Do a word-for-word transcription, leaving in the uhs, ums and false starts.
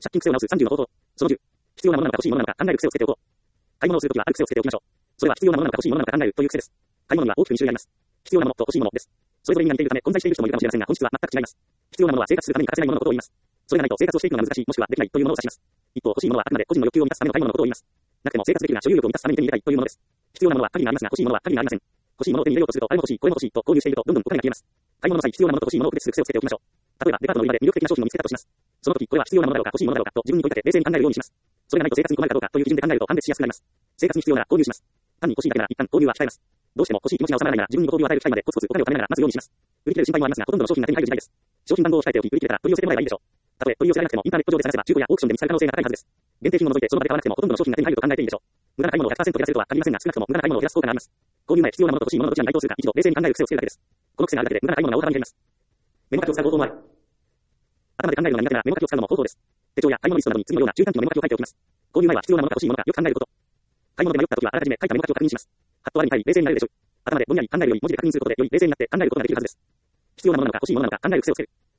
借金癖を直すさんじゅうの方法。そのじゅう。必要なものなのか欲しいものなのか考える癖をつけておこう。買い物をするときはある癖をつけておきましょう。それは必要なものなのか欲しいものなのか考えるという癖です。買い物には大きくに種類あります。必要なものと欲しいものです。それぞれに似ているため混在している人もいるかもしれませんが本質は全く違います。必要なものは生活するために欠かせないもののことを言います。それがないと生活をしていくのが難しいもしくはできないというものを指します。一方欲しいものはあくまで個人の欲求を満たすための買い物のことを言います。なくても生活できるが所有欲を満たすために手に入れたいというものです。必要なものは限りがありますが欲しいものは限りがありません。欲しいものを手に入れようとするとあれも欲しいこれも欲しいと購入しているとどんどんお金が消えます。買い物の際必要なものと欲しいものを区別する癖をつけておきましょう。例えばデパートの売り場で魅力的な商品を見つけたとします。その時これは必要なものだろうか欲しいものだろうかと自分に問いかけて冷静に考えるようにします。それがないと生活に困るかどうかという基準で考えると判別しやすくなります。生活に必要なら購入します。単に欲しいだけなら一旦購入は控えます。どうしても欲しい気持ちが収まらないなら自分にご褒美を与える機会までコツコツお金を貯めながら待つようにします。売り切れる心配もありますがほとんどの商品が手に入る時代です。商品番号を控えておき売り切れたら取り寄せてもらえばいいでしょう。たとえ取り寄せられなくてもインターネット上で探せば中古やオークションで見つかる可能性が高いはずです。限定品を除いてその場で買わなくてもほとんどの商品が手に入ると考えていいでしょう。無駄な買い物を ひゃくパーセント 減らせるとは限りませんが少なくとも無駄な買い物を減らす効果があります。購入前必要なものと欲しいもののどちらに該当するか一度冷静に考える癖をつけるだけです。この癖があるだけで無駄な買い物が大幅に減ります。メモ書きを使う方法もある。頭で考えるのが苦手ならメモ書きを使うのも方法です。手帳や買い物リストなどに次のような中短期のメモ書きを書いておきます。購入前は必要なものか欲しいものかよく考えること。買い物で迷った時はあらかじめ書いたメモ書きを確認します。ハッと我に返り冷静になるでしょう。頭でぼんやり考えるより文字で確認することでより冷静になって考えることができるはずです。必要なものなのか欲しいものなのか考える癖をつける。